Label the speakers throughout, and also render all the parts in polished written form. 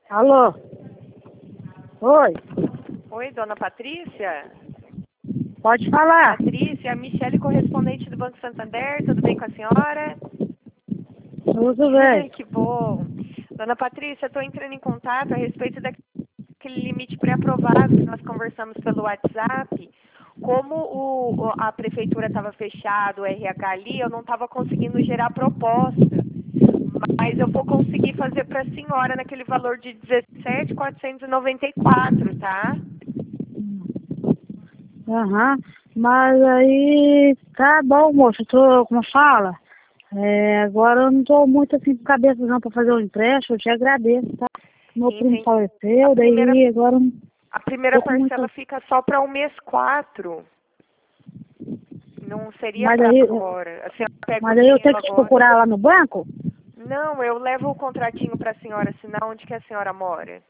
Speaker 1: Alô? Oi,
Speaker 2: Oi, dona Patrícia?
Speaker 1: pode falar.
Speaker 2: Patrícia, a Michele, correspondente do Banco Santander, tudo bem com a senhora?
Speaker 1: Tudo bem.
Speaker 2: Que bom. Dona Patrícia, estou entrando em contato a respeito daquele limite pré-aprovado que nós conversamos pelo WhatsApp. Como a prefeitura estava fechada, o RH ali, eu não estava conseguindo gerar proposta. Mas eu vou conseguir fazer para a senhora naquele valor de 17.494, tá?
Speaker 1: Aham. Mas aí, tá bom, moço. Como fala? Agora eu não tô muito assim com cabeça não pra fazer o empréstimo. Eu te agradeço, tá? Meu primo
Speaker 2: Entendi.
Speaker 1: faleceu, daí agora eu não
Speaker 2: A primeira
Speaker 1: tô com
Speaker 2: parcela
Speaker 1: muita...
Speaker 2: fica só para o mês 4. Não seria
Speaker 1: Mas
Speaker 2: para
Speaker 1: aí,
Speaker 2: agora. A senhora pega o
Speaker 1: mas aí eu tenho
Speaker 2: dinheiro
Speaker 1: que te
Speaker 2: agora.
Speaker 1: procurar lá no banco?
Speaker 2: Não, eu levo o contratinho para a senhora assinar onde que a senhora mora.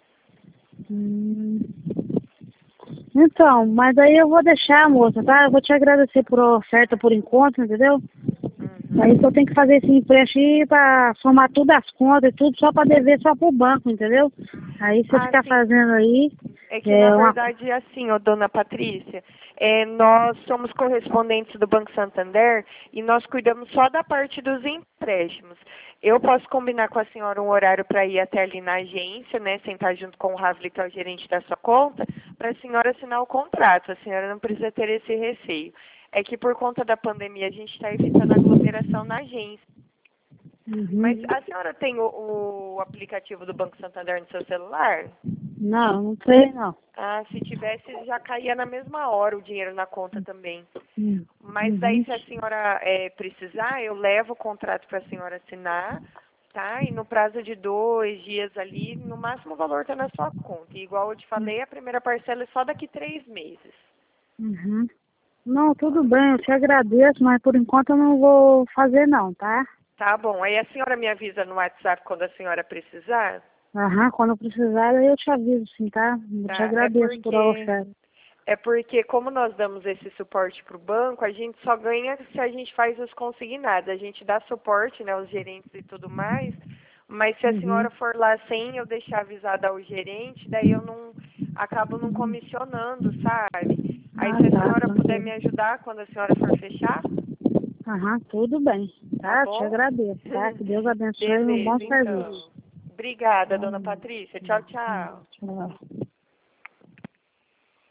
Speaker 1: Hum. Então, mas aí eu vou deixar, moça, tá? Eu vou te agradecer por oferta, por encontro, entendeu? Aí eu tenho que fazer esse empréstimo aí pra somar tudo as contas e tudo só pra dever só pro banco, entendeu? Aí se eu
Speaker 2: Ah,
Speaker 1: ficar
Speaker 2: sim.
Speaker 1: fazendo aí,
Speaker 2: É que, na
Speaker 1: uma...
Speaker 2: verdade, é assim, ó, dona Patrícia, nós somos correspondentes do Banco Santander e nós cuidamos só da parte dos empréstimos. Eu posso combinar com a senhora um horário para ir até ali na agência, né, sentar junto com o Ravli, que é o gerente da sua conta, para a senhora assinar o contrato. A senhora não precisa ter esse receio. É que por conta da pandemia a gente está evitando aglomeração na agência. Mas
Speaker 1: Uhum.
Speaker 2: a senhora tem o aplicativo do Banco Santander no seu celular?
Speaker 1: Não, não sei não.
Speaker 2: Ah, se tivesse, já caía na mesma hora o dinheiro na conta também. Mas daí,
Speaker 1: Uhum.
Speaker 2: se a senhora precisar, eu levo o contrato para a senhora assinar, tá? E no prazo de 2 dias ali, no máximo o valor está na sua conta. E igual eu te falei, a primeira parcela é só daqui 3 meses.
Speaker 1: Uhum. Não, tudo bem, eu te agradeço, mas por enquanto eu não vou fazer não, tá?
Speaker 2: Tá bom. Aí a senhora me avisa no WhatsApp quando a senhora precisar,
Speaker 1: Aham, quando eu precisar aí eu te aviso sim, tá? Eu te
Speaker 2: tá? É
Speaker 1: agradeço por a
Speaker 2: porque
Speaker 1: oferta.
Speaker 2: É porque, como nós damos esse suporte para o banco, a gente só ganha se a gente faz os consignados. A gente dá suporte, né, aos gerentes e tudo mais, mas se a
Speaker 1: Uhum.
Speaker 2: senhora for lá sem eu deixar avisada ao gerente, daí eu não acabo não comissionando, sabe? Aí
Speaker 1: Ah,
Speaker 2: se a
Speaker 1: tá,
Speaker 2: senhora puder
Speaker 1: tranquilo.
Speaker 2: me ajudar quando a senhora for fechar,
Speaker 1: Aham, tudo bem,
Speaker 2: tá
Speaker 1: tá? Eu te
Speaker 2: bom?
Speaker 1: agradeço, tá? Que Deus abençoe e um bom
Speaker 2: Beleza,
Speaker 1: serviço.
Speaker 2: então. Obrigada,
Speaker 1: Tá,
Speaker 2: dona Patrícia. Tchau, tchau.
Speaker 1: tchau.